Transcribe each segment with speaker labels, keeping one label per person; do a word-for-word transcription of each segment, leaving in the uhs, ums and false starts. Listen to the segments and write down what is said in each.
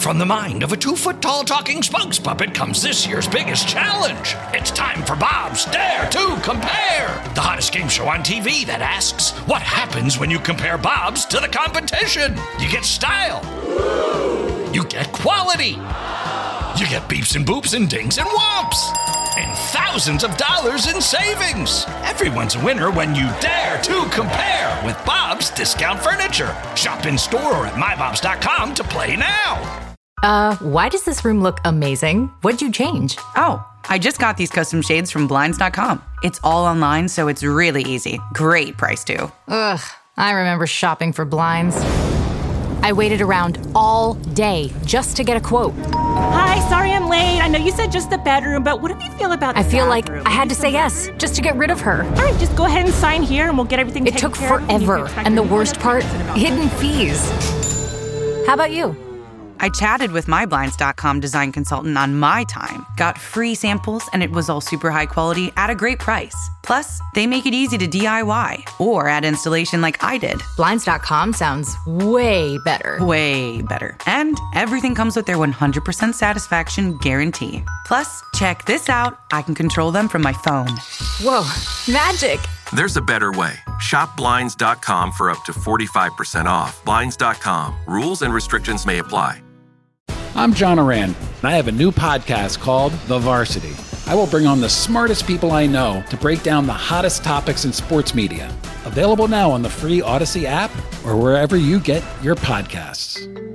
Speaker 1: From the mind of a two-foot-tall talking spokes puppet comes this year's biggest challenge. It's time for Bob's Dare to Compare, the hottest game show on T V that asks, what happens when you compare Bobs to the competition? You get style. You get quality. You get beeps and boops and dings and whomps. And thousands of dollars in savings. Everyone's a winner when you dare to compare with Bob's Discount Furniture. Shop in store or at my bobs dot com to play now.
Speaker 2: Uh, why does this room look amazing? What'd you change?
Speaker 3: Oh, I just got these custom shades from blinds dot com. It's all online, so it's really easy. Great price, too.
Speaker 2: Ugh, I remember shopping for blinds. I waited around all day just to get a quote.
Speaker 4: Hi, sorry I'm late. I know you said just the bedroom, but what do you feel about the
Speaker 2: I feel
Speaker 4: bathroom?
Speaker 2: like I had to say yes, just to get rid of her.
Speaker 4: All right, just go ahead and sign here and we'll get everything
Speaker 2: It
Speaker 4: taken
Speaker 2: took
Speaker 4: care of.
Speaker 2: forever, and the worst part, hidden fees. How about you?
Speaker 3: I chatted with my blinds dot com design consultant on my time, got free samples, and it was all super high quality at a great price. Plus, they make it easy to D I Y or add installation like I did.
Speaker 2: blinds dot com sounds way better.
Speaker 3: Way better. And everything comes with their one hundred percent satisfaction guarantee. Plus, check this out. I can control them from my phone.
Speaker 2: Whoa, magic.
Speaker 5: There's a better way. Shop blinds dot com for up to forty-five percent off. blinds dot com. Rules and restrictions may apply.
Speaker 6: I'm John Oran, and I have a new podcast called The Varsity. I will bring on the smartest people I know to break down the hottest topics in sports media. Available now on the free Odyssey app or wherever you get your podcasts.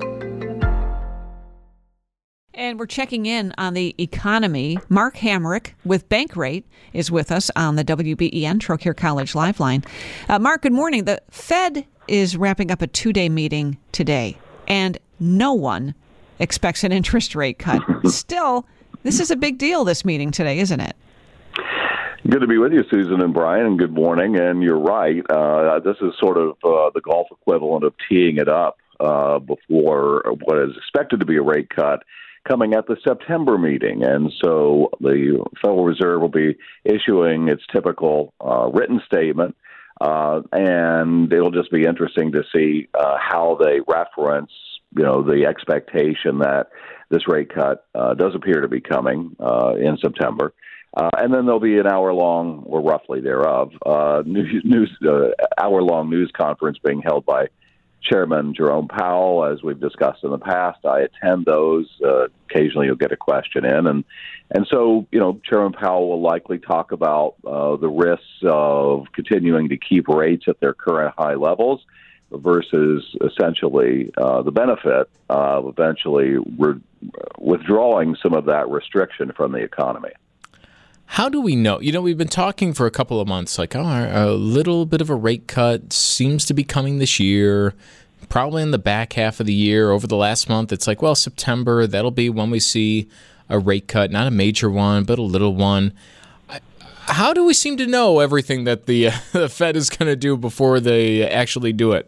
Speaker 7: And we're checking in on the economy. Mark Hamrick with Bankrate is with us on the W B E N Trocaire College Liveline. Uh, Mark, good morning. The Fed is wrapping up a two-day meeting today, and no one expects an interest rate cut. Still, this is a big deal, this meeting today, isn't it?
Speaker 8: Good to be with you, Susan and Brian, and good morning. And you're right. Uh, this is sort of uh, the golf equivalent of teeing it up uh, before what is expected to be a rate cut coming at the September meeting. And so the Federal Reserve will be issuing its typical uh, written statement, uh, and it'll just be interesting to see uh, how they reference you know, the expectation that this rate cut uh, does appear to be coming uh, in September. Uh, and then there'll be an hour-long, or roughly thereof, uh, news, news uh, hour-long news conference being held by Chairman Jerome Powell, as we've discussed in the past. I attend those. Uh, occasionally you'll get a question in. And and so, you know, Chairman Powell will likely talk about uh, the risks of continuing to keep rates at their current high levels versus essentially uh, the benefit of eventually re- withdrawing some of that restriction from the economy.
Speaker 9: How do we know? You know, we've been talking for a couple of months, like, oh, a little bit of a rate cut seems to be coming this year, probably in the back half of the year. Over the last month, it's like, well, September, that'll be when we see a rate cut, not a major one, but a little one. How do we seem to know everything that the, uh, the Fed is going to do before they actually do it?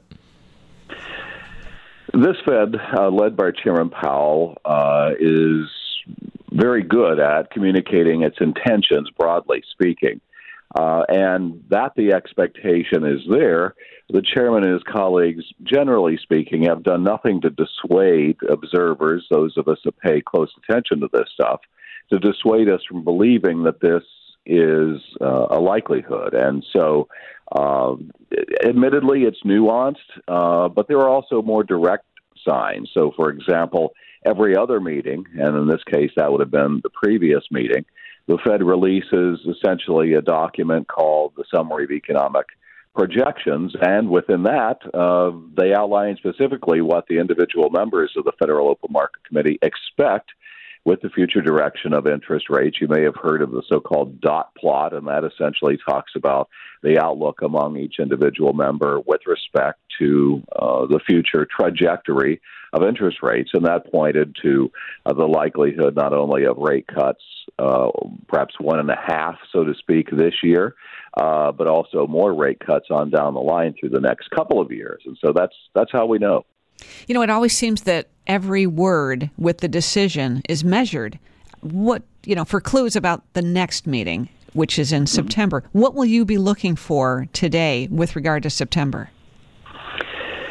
Speaker 8: This Fed, uh, led by Chairman Powell, uh, is very good at communicating its intentions, broadly speaking. Uh, and that the expectation is there, the chairman and his colleagues, generally speaking, have done nothing to dissuade observers, those of us that pay close attention to this stuff, to dissuade us from believing that this is uh, a likelihood. And so, uh, admittedly, it's nuanced, uh, but there are also more direct signs. So, for example, every other meeting, and in this case that would have been the previous meeting, the Fed releases essentially a document called the Summary of Economic Projections, and within that, uh, they outline specifically what the individual members of the Federal Open Market Committee expect with the future direction of interest rates. You may have heard of the so-called dot plot, and that essentially talks about the outlook among each individual member with respect to uh, the future trajectory of interest rates, and that pointed to uh, the likelihood not only of rate cuts, uh, perhaps one and a half, so to speak, this year, uh, but also more rate cuts on down the line through the next couple of years. And so that's that's how we know.
Speaker 7: You know, it always seems that every word with the decision is measured. What, you know, for clues about the next meeting, which is in mm-hmm. September, what will you be looking for today with regard to September?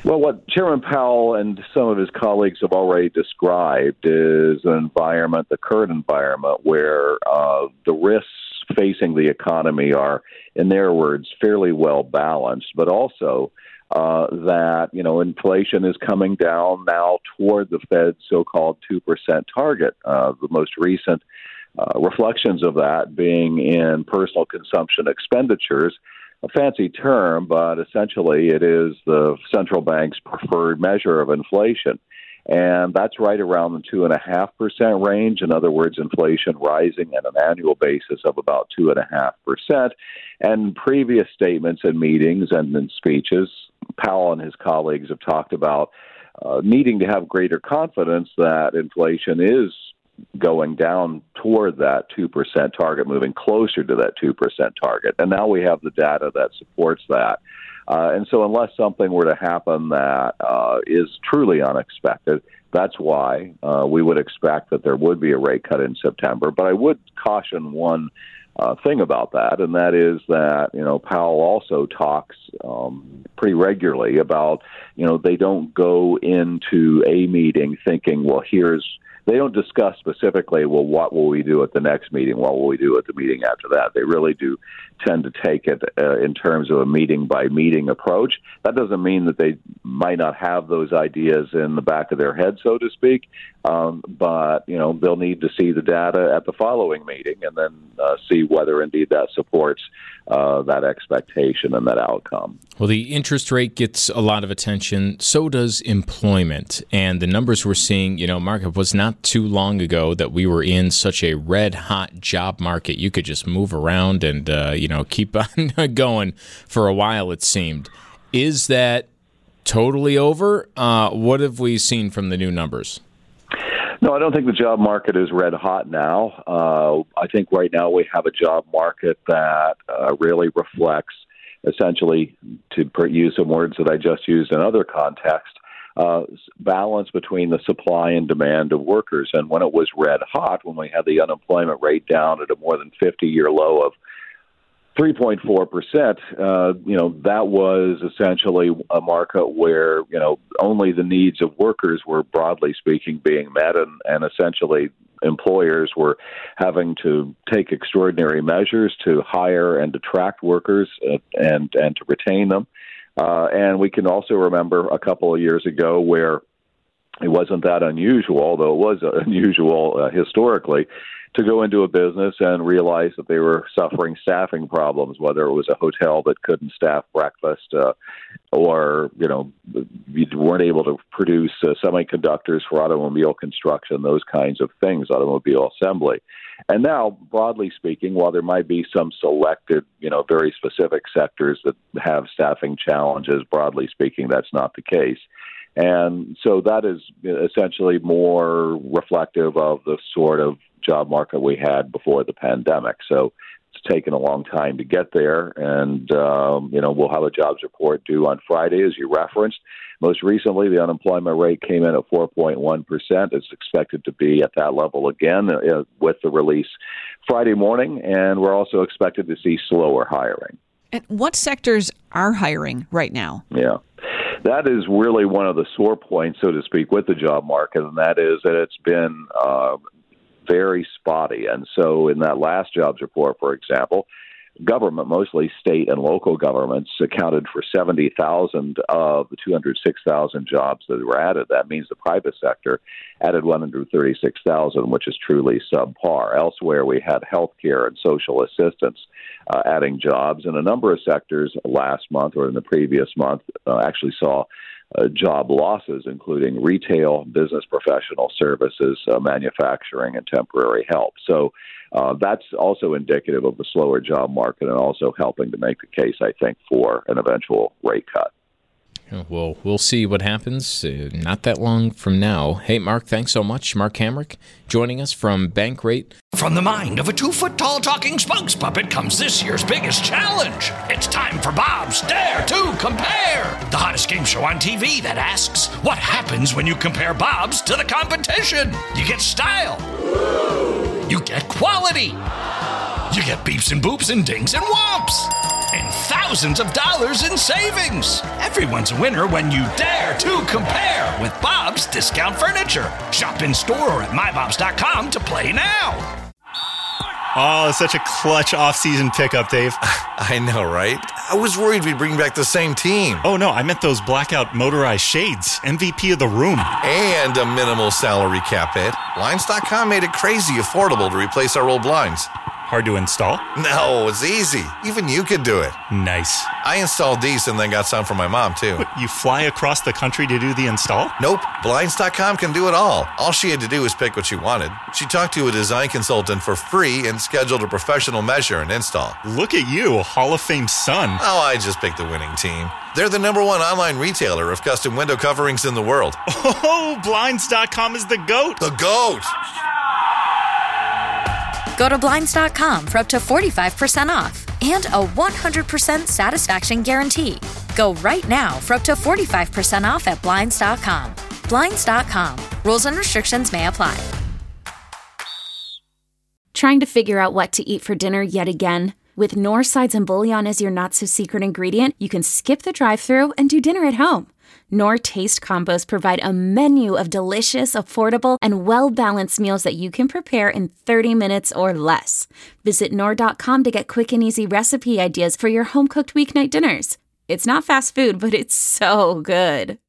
Speaker 8: Well, what Chairman Powell and some of his colleagues have already described is an environment, the current environment, where uh, the risks facing the economy are, in their words, fairly well balanced, but also uh, that, you know, inflation is coming down now toward the Fed's so-called two percent target. Uh, the most recent uh, reflections of that being in personal consumption expenditures, a fancy term, but essentially it is the central bank's preferred measure of inflation. And that's right around the two point five percent range. In other words, inflation rising at an annual basis of about two point five percent. And previous statements and meetings and in speeches, Powell and his colleagues have talked about uh, needing to have greater confidence that inflation is going down toward that two percent target, moving closer to that two percent target. And now we have the data that supports that. Uh, and so unless something were to happen that uh, is truly unexpected, that's why uh, we would expect that there would be a rate cut in September. But I would caution one uh, thing about that, and that is that, you know, Powell also talks um, pretty regularly about, you know, they don't go into a meeting thinking, well, here's They don't discuss specifically, well, what will we do at the next meeting? What will we do at the meeting after that? They really do tend to take it uh, in terms of a meeting-by-meeting approach. That doesn't mean that they might not have those ideas in the back of their head, so to speak, um, but, you know, they'll need to see the data at the following meeting and then uh, see whether indeed that supports uh, that expectation and that outcome.
Speaker 9: Well, the interest rate gets a lot of attention. So does employment. And the numbers we're seeing, you know, Mark, it was not too long ago that we were in such a red-hot job market. You could just move around and, uh, you know, keep on going for a while, it seemed. Is that totally over? Uh, what have we seen from the new numbers?
Speaker 8: No, I don't think the job market is red hot now. Uh, I think right now we have a job market that uh, really reflects, essentially, to use some words that I just used in other contexts, uh, balance between the supply and demand of workers. And when it was red hot, when we had the unemployment rate down at a more than fifty-year low of three point four percent, uh, you know, that was essentially a market where, you know, only the needs of workers were, broadly speaking, being met, and, and essentially employers were having to take extraordinary measures to hire and attract workers uh, and, and to retain them. Uh, and we can also remember a couple of years ago where it wasn't that unusual, although it was unusual uh, historically, to go into a business and realize that they were suffering staffing problems, whether it was a hotel that couldn't staff breakfast uh, or, you know, you weren't able to produce uh, semiconductors for automobile construction, those kinds of things, automobile assembly. And now, broadly speaking, while there might be some selected, you know, very specific sectors that have staffing challenges, broadly speaking, that's not the case. And so that is essentially more reflective of the sort of job market we had before the pandemic. So it's taken a long time to get there. And, um, you know, we'll have a jobs report due on Friday, as you referenced. Most recently, the unemployment rate came in at four point one percent. It's expected to be at that level again uh, with the release Friday morning. And we're also expected to see slower hiring.
Speaker 7: And what sectors are hiring right now?
Speaker 8: Yeah. That is really one of the sore points, so to speak, with the job market, and that is that it's been uh, very spotty. And so in that last jobs report, for example, government, mostly state and local governments, accounted for seventy thousand of the two hundred six thousand jobs that were added. That means the private sector added one hundred thirty-six thousand, which is truly subpar. Elsewhere, we had healthcare and social assistance uh, adding jobs. And a number of sectors last month or in the previous month uh, actually saw Uh, job losses, including retail, business professional services, uh, manufacturing, and temporary help. So uh, that's also indicative of the slower job market and also helping to make the case, I think, for an eventual rate cut.
Speaker 9: Well, we'll see what happens uh, not that long from now. Hey, Mark, thanks so much. Mark Hamrick joining us from Bankrate.
Speaker 1: From the mind of a two-foot-tall talking spokes puppet comes this year's biggest challenge. It's time for Bob's Dare to Compare, the hottest game show on T V that asks, what happens when you compare Bob's to the competition? You get style. You get quality. You get beeps and boops and dings and whomps. and thousands of dollars in savings. Everyone's a winner when you dare to compare with Bob's Discount Furniture. Shop in store or at my bobs dot com to play now.
Speaker 10: Oh, such a clutch off-season pickup, Dave.
Speaker 11: I know, right? I was worried we'd bring back the same team.
Speaker 10: Oh, no, I meant those blackout motorized shades. M V P of the room.
Speaker 11: And a minimal salary cap hit. Blinds dot com made it crazy affordable to replace our old blinds.
Speaker 10: Hard to install?
Speaker 11: No, it's easy. Even you could do it.
Speaker 10: Nice.
Speaker 11: I installed these and then got some for my mom, too.
Speaker 10: What, you fly across the country to do the install?
Speaker 11: Nope. Blinds dot com can do it all. All she had to do was pick what she wanted. She talked to a design consultant for free and scheduled a professional measure and install.
Speaker 10: Look at you, Hall of Fame son.
Speaker 11: Oh, I just picked the winning team. They're the number one online retailer of custom window coverings in the world.
Speaker 10: Oh, Blinds dot com is the GOAT.
Speaker 11: The GOAT.
Speaker 12: Go to Blinds dot com for up to forty-five percent off and a one hundred percent satisfaction guarantee. Go right now for up to forty-five percent off at Blinds dot com. Blinds dot com. Rules and restrictions may apply.
Speaker 13: Trying to figure out what to eat for dinner yet again? With Knorr sides and bouillon as your not-so-secret ingredient, you can skip the drive-thru and do dinner at home. Knorr Taste Combos provide a menu of delicious, affordable, and well-balanced meals that you can prepare in thirty minutes or less. Visit Knorr dot com to get quick and easy recipe ideas for your home-cooked weeknight dinners. It's not fast food, but it's so good.